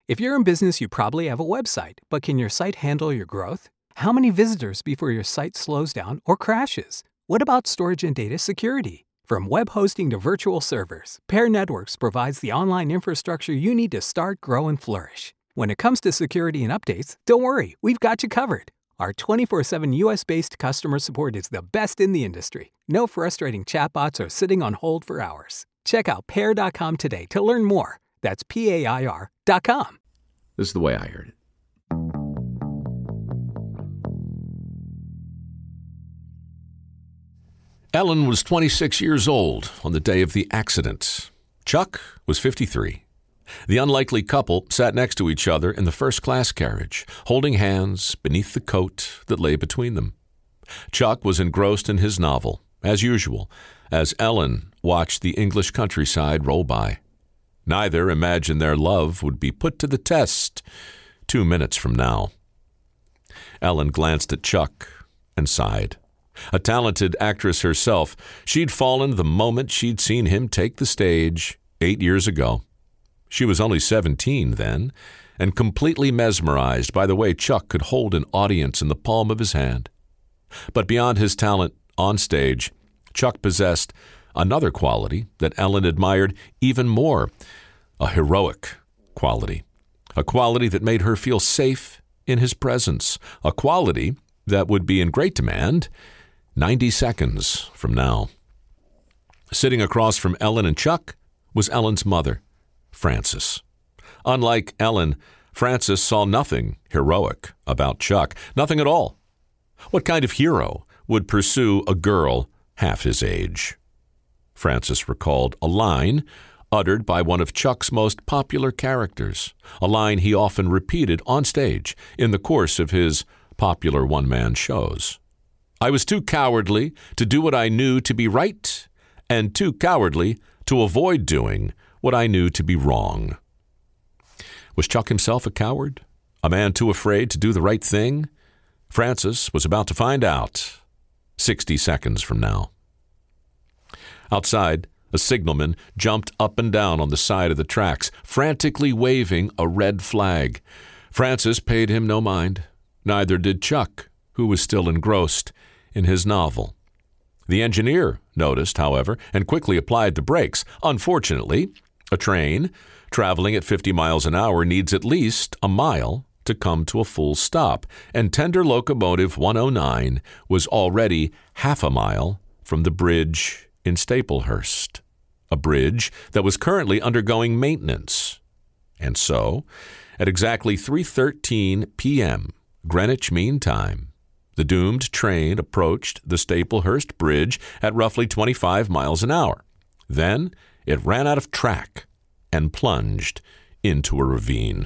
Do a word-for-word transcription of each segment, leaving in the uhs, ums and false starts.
If you're in business, you probably have a website, but can your site handle your growth? How many visitors before your site slows down or crashes? What about storage and data security? From web hosting to virtual servers, Pair Networks provides the online infrastructure you need to start, grow, and flourish. When it comes to security and updates, don't worry, we've got you covered. Our twenty-four seven U S-based customer support is the best in the industry. No frustrating chatbots or sitting on hold for hours. Check out pair dot com today to learn more. That's P A I R dot com. This is the way I heard it. Ellen was twenty-six years old on the day of the accident. Chuck was fifty-three. The unlikely couple sat next to each other in the first-class carriage, holding hands beneath the coat that lay between them. Chuck was engrossed in his novel, as usual, as Ellen watched the English countryside roll by. Neither imagined their love would be put to the test two minutes from now. Ellen glanced at Chuck and sighed. A talented actress herself, she'd fallen the moment she'd seen him take the stage eight years ago. She was only seventeen then, and completely mesmerized by the way Chuck could hold an audience in the palm of his hand. But beyond his talent on stage, Chuck possessed another quality that Ellen admired even more, a heroic quality, a quality that made her feel safe in his presence, a quality that would be in great demand ninety seconds from now. Sitting across from Ellen and Chuck was Ellen's mother, Frances. Unlike Ellen, Frances saw nothing heroic about Chuck, nothing at all. What kind of hero would pursue a girl half his age? Frances recalled a line uttered by one of Chuck's most popular characters, a line he often repeated on stage in the course of his popular one-man shows. I was too cowardly to do what I knew to be right, and too cowardly to avoid doing what I knew to be wrong. Was Chuck himself a coward? A man too afraid to do the right thing? Frances was about to find out sixty seconds from now. Outside, a signalman jumped up and down on the side of the tracks, frantically waving a red flag. Frances paid him no mind. Neither did Chuck, who was still engrossed in his novel. The engineer noticed, however, and quickly applied the brakes. Unfortunately, a train traveling at fifty miles an hour needs at least a mile to come to a full stop, and tender locomotive one oh nine was already half a mile from the bridge in Staplehurst, a bridge that was currently undergoing maintenance. And so, at exactly three thirteen p.m. Greenwich Mean Time, the doomed train approached the Staplehurst Bridge at roughly twenty-five miles an hour. Then it ran out of track and plunged into a ravine.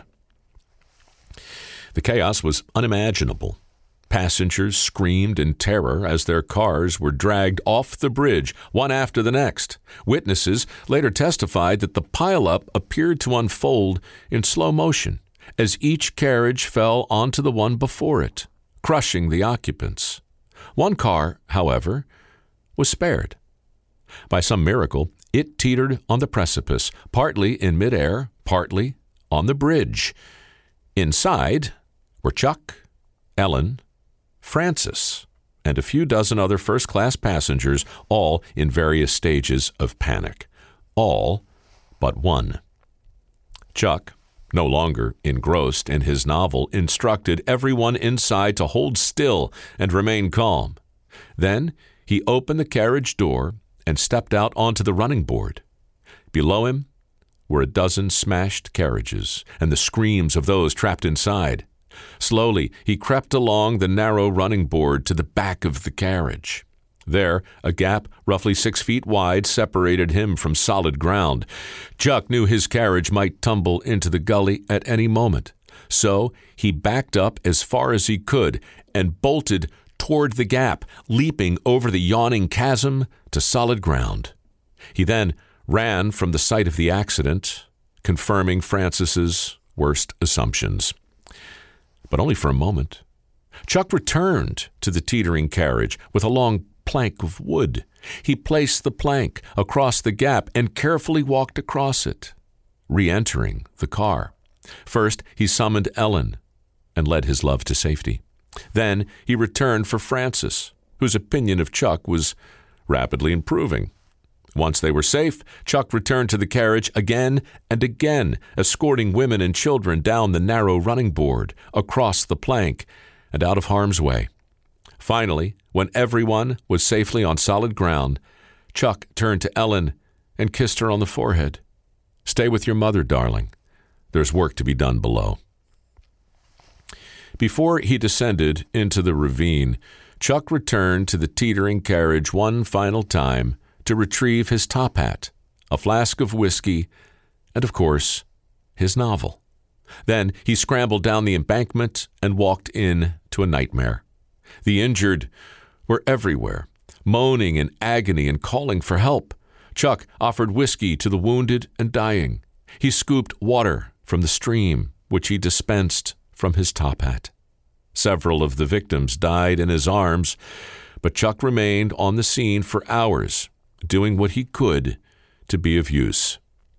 The chaos was unimaginable. Passengers screamed in terror as their cars were dragged off the bridge, one after the next. Witnesses later testified that the pileup appeared to unfold in slow motion as each carriage fell onto the one before it, crushing the occupants. One car, however, was spared. By some miracle, it teetered on the precipice, partly in midair, partly on the bridge. Inside were Chuck, Ellen, Frances, and a few dozen other first-class passengers, all in various stages of panic. All but one. Chuck, no longer engrossed in his novel, instructed everyone inside to hold still and remain calm. Then he opened the carriage door and stepped out onto the running board. Below him were a dozen smashed carriages and the screams of those trapped inside. Slowly, he crept along the narrow running board to the back of the carriage. There, a gap roughly six feet wide separated him from solid ground. Chuck knew his carriage might tumble into the gully at any moment, so he backed up as far as he could and bolted toward the gap, leaping over the yawning chasm to solid ground. He then ran from the site of the accident, confirming Frances's worst assumptions. But only for a moment. Chuck returned to the teetering carriage with a long plank of wood. He placed the plank across the gap and carefully walked across it, re-entering the car. First, he summoned Ellen and led his love to safety. Then he returned for Frances, whose opinion of Chuck was rapidly improving. Once they were safe, Chuck returned to the carriage again and again, escorting women and children down the narrow running board, across the plank, and out of harm's way. Finally, when everyone was safely on solid ground, Chuck turned to Ellen and kissed her on the forehead. "Stay with your mother, darling. There's work to be done below." Before he descended into the ravine, Chuck returned to the teetering carriage one final time to retrieve his top hat, a flask of whiskey, and, of course, his novel. Then he scrambled down the embankment and walked in to a nightmare. The injured were everywhere, moaning in agony and calling for help. Chuck offered whiskey to the wounded and dying. He scooped water from the stream, which he dispensed from his top hat. Several of the victims died in his arms, but Chuck remained on the scene for hours, doing what he could to be of use.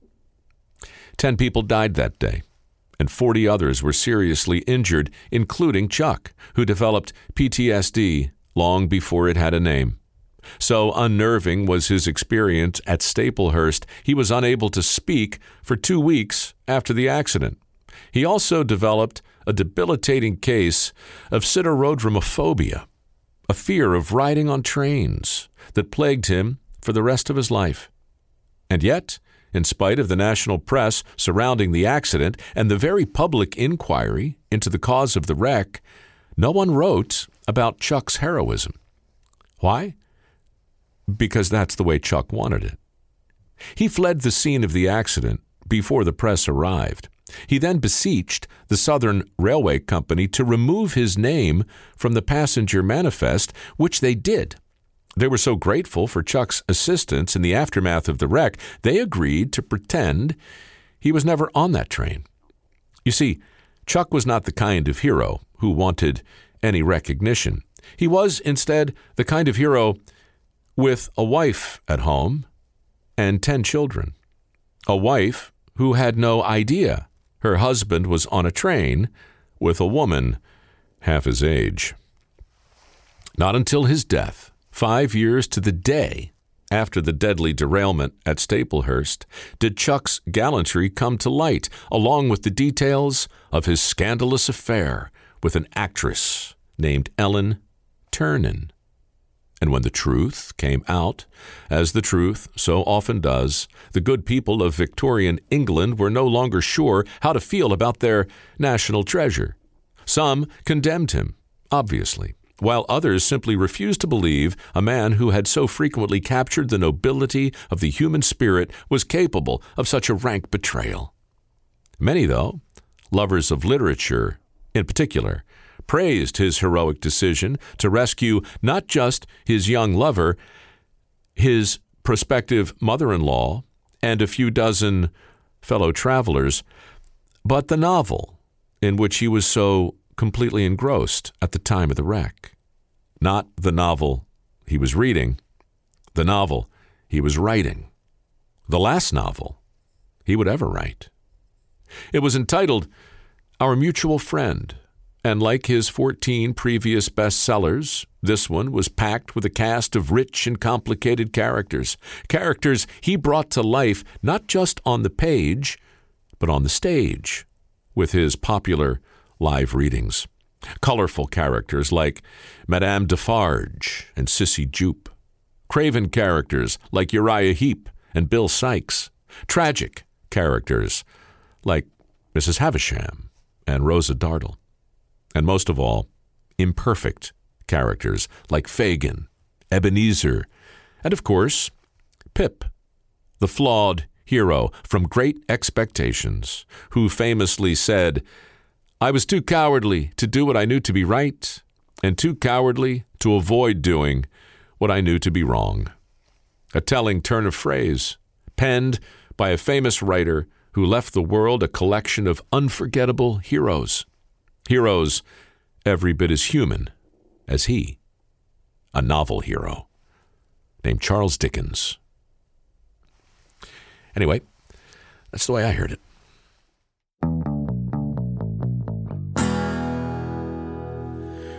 Ten people died that day, and forty others were seriously injured, including Chuck, who developed P T S D long before it had a name. So unnerving was his experience at Staplehurst, he was unable to speak for two weeks after the accident. He also developed a debilitating case of siderodromophobia, a fear of riding on trains that plagued him for the rest of his life. And yet, in spite of the national press surrounding the accident and the very public inquiry into the cause of the wreck, no one wrote about Chuck's heroism. Why? Because that's the way Chuck wanted it. He fled the scene of the accident before the press arrived. He then beseeched the Southern Railway Company to remove his name from the passenger manifest, which they did. They were so grateful for Chuck's assistance in the aftermath of the wreck, they agreed to pretend he was never on that train. You see, Chuck was not the kind of hero who wanted any recognition. He was, instead, the kind of hero with a wife at home and ten children. A wife who had no idea her husband was on a train with a woman half his age. Not until his death, five years to the day after the deadly derailment at Staplehurst, did Chuck's gallantry come to light, along with the details of his scandalous affair with an actress named Ellen Ternan. And when the truth came out, as the truth so often does, the good people of Victorian England were no longer sure how to feel about their national treasure. Some condemned him, obviously, while others simply refused to believe a man who had so frequently captured the nobility of the human spirit was capable of such a rank betrayal. Many, though, lovers of literature in particular, praised his heroic decision to rescue not just his young lover, his prospective mother-in-law, and a few dozen fellow travelers, but the novel in which he was so completely engrossed at the time of the wreck. Not the novel he was reading, the novel he was writing, the last novel he would ever write. It was entitled Our Mutual Friend, and like his fourteen previous bestsellers, this one was packed with a cast of rich and complicated characters, characters he brought to life not just on the page, but on the stage, with his popular live readings. Colorful characters like Madame Defarge and Sissy Jupe. Craven characters like Uriah Heep and Bill Sykes. Tragic characters like Missus Havisham and Rosa Dartle. And most of all, imperfect characters like Fagin, Ebenezer, and of course, Pip, the flawed hero from Great Expectations, who famously said, "I was too cowardly to do what I knew to be right, and too cowardly to avoid doing what I knew to be wrong." A telling turn of phrase, penned by a famous writer who left the world a collection of unforgettable heroes. Heroes every bit as human as he. A novel hero named Charles Dickens. Anyway, that's the way I heard it.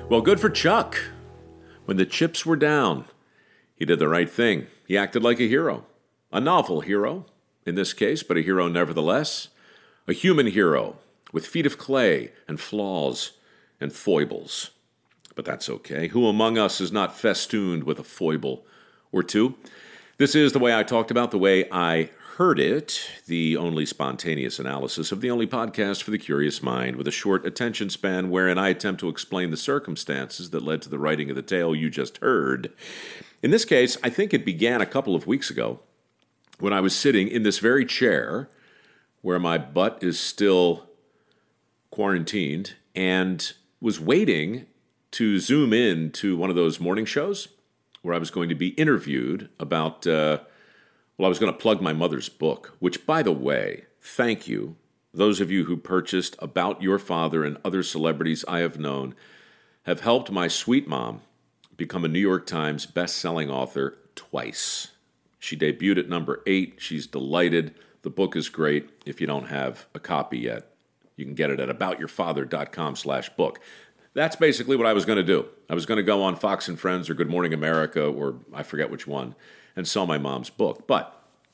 Well, good for Chuck. When the chips were down, he did the right thing. He acted like a hero. A novel hero, in this case, but a hero nevertheless. A human hero with feet of clay and flaws and foibles. But that's okay. Who among us is not festooned with a foible or two? This is The Way I Talked About, The Way I Heard It, the only spontaneous analysis of the only podcast for the curious mind, with a short attention span wherein I attempt to explain the circumstances that led to the writing of the tale you just heard. In this case, I think it began a couple of weeks ago when I was sitting in this very chair where my butt is still quarantined and was waiting to zoom in to one of those morning shows where I was going to be interviewed about... Uh, Well, I was going to plug my mother's book, which, by the way, thank you, those of you who purchased About Your Father and Other Celebrities I Have Known, have helped my sweet mom become a New York Times best-selling author twice. She debuted at number eight. She's delighted. The book is great. If you don't have a copy yet, you can get it at aboutyourfather.com slash book. That's basically what I was going to do. I was going to go on Fox and Friends or Good Morning America, or I forget which one, and sell my mom's book. But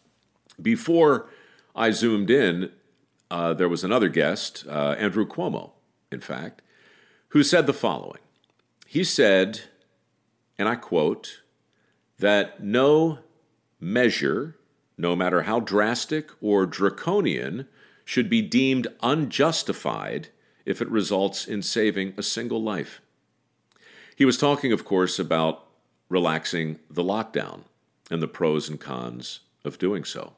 before I zoomed in, uh, there was another guest, uh, Andrew Cuomo, in fact, who said the following. He said, and I quote, that no measure, no matter how drastic or draconian, should be deemed unjustified if it results in saving a single life. He was talking, of course, about relaxing the lockdown and the pros and cons of doing so.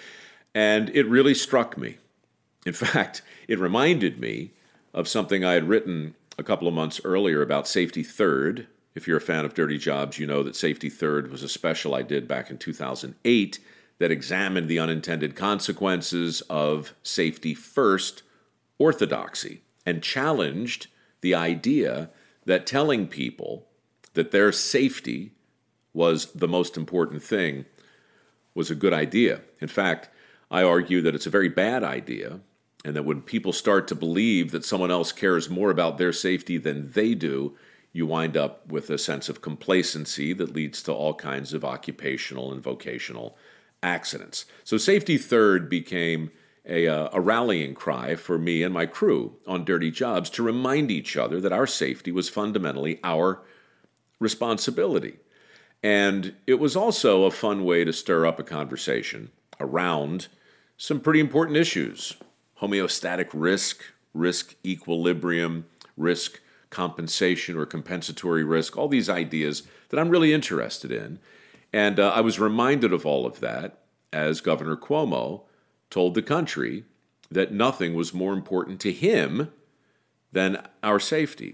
And it really struck me. In fact, it reminded me of something I had written a couple of months earlier about Safety Third. If you're a fan of Dirty Jobs, you know that Safety Third was a special I did back in two thousand eight that examined the unintended consequences of safety first orthodoxy and challenged the idea that telling people that their safety was the most important thing was a good idea. In fact, I argue that it's a very bad idea, and that when people start to believe that someone else cares more about their safety than they do, you wind up with a sense of complacency that leads to all kinds of occupational and vocational accidents. So Safety Third became a, uh, a rallying cry for me and my crew on Dirty Jobs to remind each other that our safety was fundamentally our responsibility. And it was also a fun way to stir up a conversation around some pretty important issues. Homeostatic risk, risk equilibrium, risk compensation or compensatory risk, all these ideas that I'm really interested in. And uh, I was reminded of all of that as Governor Cuomo told the country that nothing was more important to him than our safety.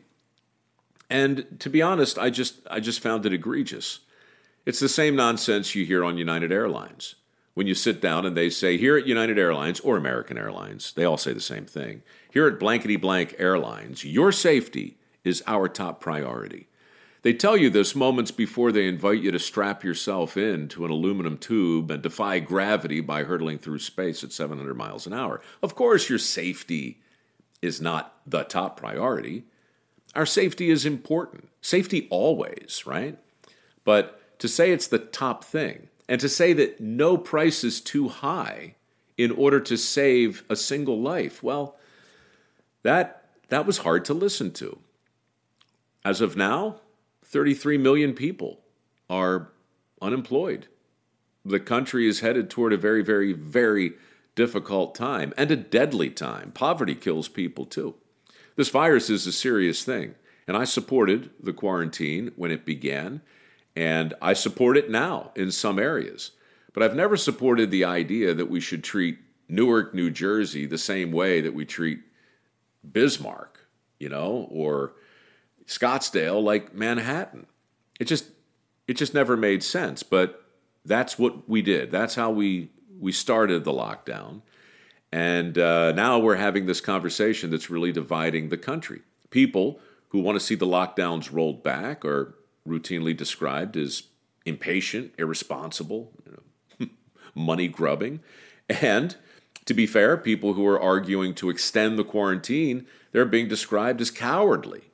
And to be honest, I just I just found it egregious. It's the same nonsense you hear on United Airlines. When you sit down and they say, here at United Airlines or American Airlines, they all say the same thing. Here at blankety blank airlines, your safety is our top priority. They tell you this moments before they invite you to strap yourself into an aluminum tube and defy gravity by hurtling through space at seven hundred miles an hour. Of course, your safety is not the top priority. Our safety is important. Safety always, right? But to say it's the top thing, and to say that no price is too high in order to save a single life, well, that that was hard to listen to. As of now, thirty-three million people are unemployed. The country is headed toward a very, very, very difficult time, and a deadly time. Poverty kills people too. This virus is a serious thing, and I supported the quarantine when it began, and I support it now in some areas. But I've never supported the idea that we should treat Newark, New Jersey the same way that we treat Bismarck, you know, or Scottsdale like Manhattan. It just it just never made sense, but that's what we did. That's how we we started the lockdown. And uh, now we're having this conversation that's really dividing the country. People who want to see the lockdowns rolled back are routinely described as impatient, irresponsible, you know, money grubbing. And to be fair, people who are arguing to extend the quarantine, they're being described as cowardly.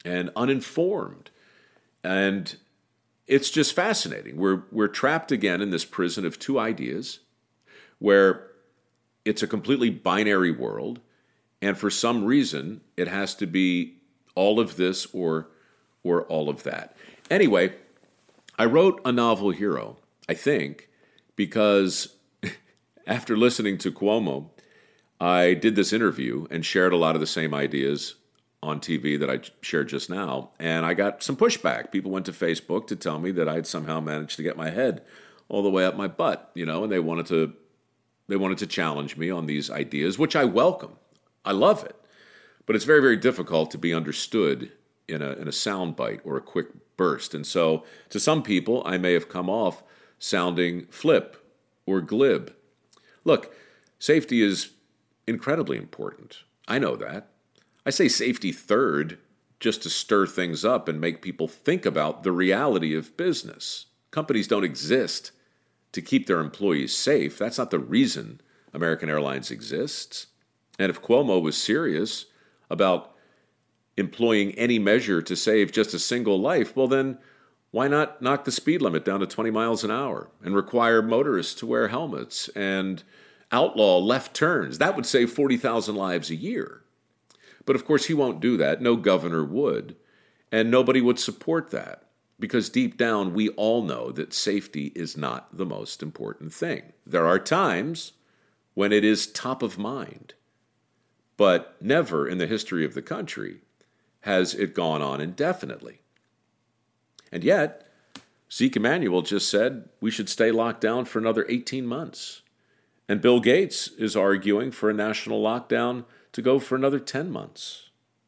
and uninformed. And it's just fascinating. We're we're trapped again in this prison of two ideas where it's a completely binary world, and for some reason it has to be all of this or or all of that. Anyway, I wrote A Novel Hero, I think, because after listening to Cuomo, I did this interview and shared a lot of the same ideas on T V that I shared just now, and I got some pushback. People went to Facebook to tell me that I'd somehow managed to get my head all the way up my butt, you know, and they wanted to they wanted to challenge me on these ideas, which I welcome. I love it. But it's very, very difficult to be understood in a in a soundbite or a quick burst. And so to some people, I may have come off sounding flip or glib. Look, safety is incredibly important. I know that. I say safety third just to stir things up and make people think about the reality of business. Companies don't exist to keep their employees safe. That's not the reason American Airlines exists. And if Cuomo was serious about employing any measure to save just a single life, well then, why not knock the speed limit down to twenty miles an hour and require motorists to wear helmets and outlaw left turns? That would save forty thousand lives a year. But of course, he won't do that. No governor would. And nobody would support that because deep down, we all know that safety is not the most important thing. There are times when it is top of mind, but never in the history of the country has it gone on indefinitely. And yet, Zeke Emanuel just said we should stay locked down for another eighteen months. And Bill Gates is arguing for a national lockdown to go for another ten months.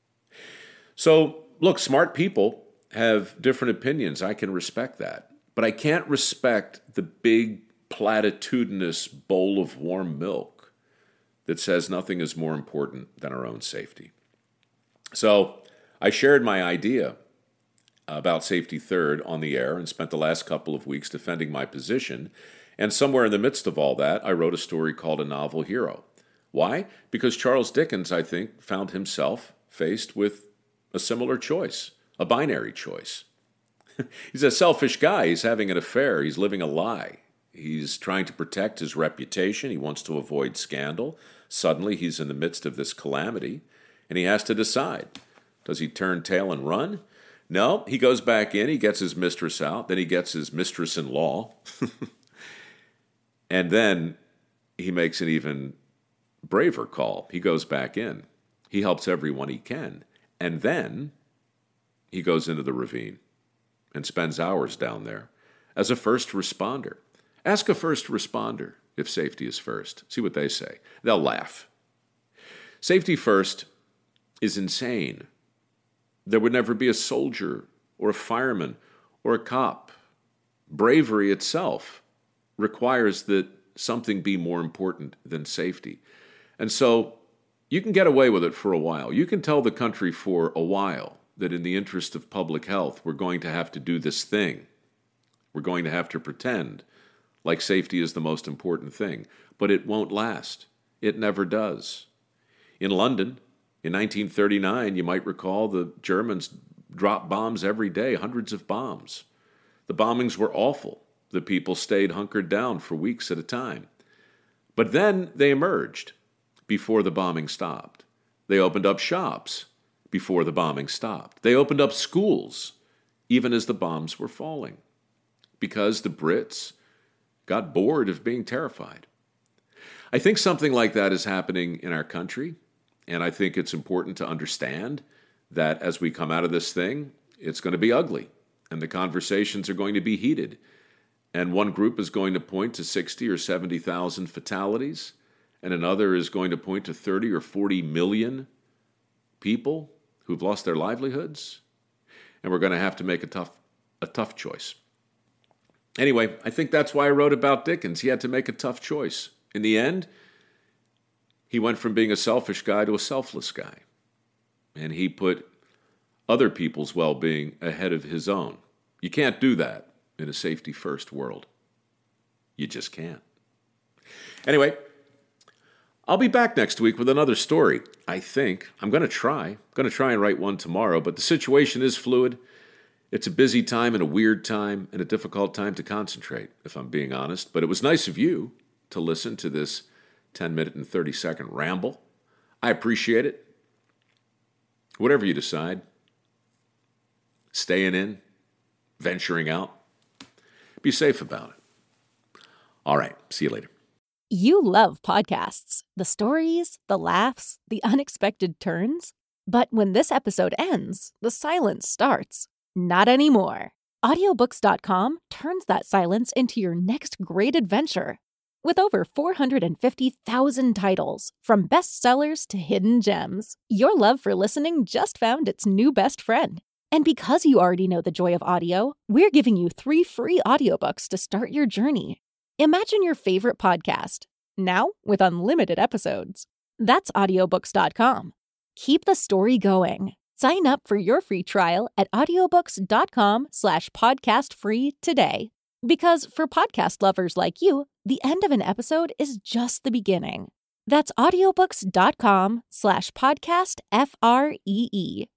So, look, smart people have different opinions. I can respect that. But I can't respect the big platitudinous bowl of warm milk that says nothing is more important than our own safety. So, I shared my idea about safety third on the air and spent the last couple of weeks defending my position. And somewhere in the midst of all that, I wrote a story called A Novel Hero. Why? Because Charles Dickens, I think, found himself faced with a similar choice, a binary choice. He's a selfish guy. He's having an affair. He's living a lie. He's trying to protect his reputation. He wants to avoid scandal. Suddenly, he's in the midst of this calamity, and he has to decide. Does he turn tail and run? No, he goes back in. He gets his mistress out. Then he gets his mistress-in-law. And then he makes an even braver call. He goes back in. He helps everyone he can. And then he goes into the ravine and spends hours down there as a first responder. Ask a first responder if safety is first. See what they say. They'll laugh. Safety first is insane. There would never be a soldier or a fireman or a cop. Bravery itself requires that something be more important than safety. And so you can get away with it for a while. You can tell the country for a while that in the interest of public health, we're going to have to do this thing. We're going to have to pretend like safety is the most important thing. But it won't last. It never does. In London, in nineteen thirty-nine, you might recall the Germans dropped bombs every day, hundreds of bombs. The bombings were awful. The people stayed hunkered down for weeks at a time. But then they emerged before the bombing stopped. They opened up shops before the bombing stopped. They opened up schools even as the bombs were falling because the Brits got bored of being terrified. I think something like that is happening in our country, and I think it's important to understand that as we come out of this thing, it's going to be ugly, and the conversations are going to be heated. And one group is going to point to sixty or seventy thousand fatalities, and another is going to point to thirty or forty million people who've lost their livelihoods. And we're going to have to make a tough, a tough choice. Anyway, I think that's why I wrote about Dickens. He had to make a tough choice. In the end, he went from being a selfish guy to a selfless guy. And he put other people's well-being ahead of his own. You can't do that in a safety-first world. You just can't. Anyway, I'll be back next week with another story, I think. I'm going to try. I'm going to try and write one tomorrow, but the situation is fluid. It's a busy time and a weird time and a difficult time to concentrate, if I'm being honest. But it was nice of you to listen to this ten minute and thirty second ramble. I appreciate it. Whatever you decide, staying in, venturing out, be safe about it. All right, see you later. You love podcasts, the stories, the laughs, the unexpected turns. But when this episode ends, the silence starts. Not anymore. Audiobooks dot com turns that silence into your next great adventure. With over four hundred fifty thousand titles, from bestsellers to hidden gems, your love for listening just found its new best friend. And because you already know the joy of audio, we're giving you three free audiobooks to start your journey. Imagine your favorite podcast, now with unlimited episodes. That's audiobooks dot com. Keep the story going. Sign up for your free trial at audiobooks dot com slash podcast free today. Because for podcast lovers like you, the end of an episode is just the beginning. That's audiobooks dot com slash podcast F R E E.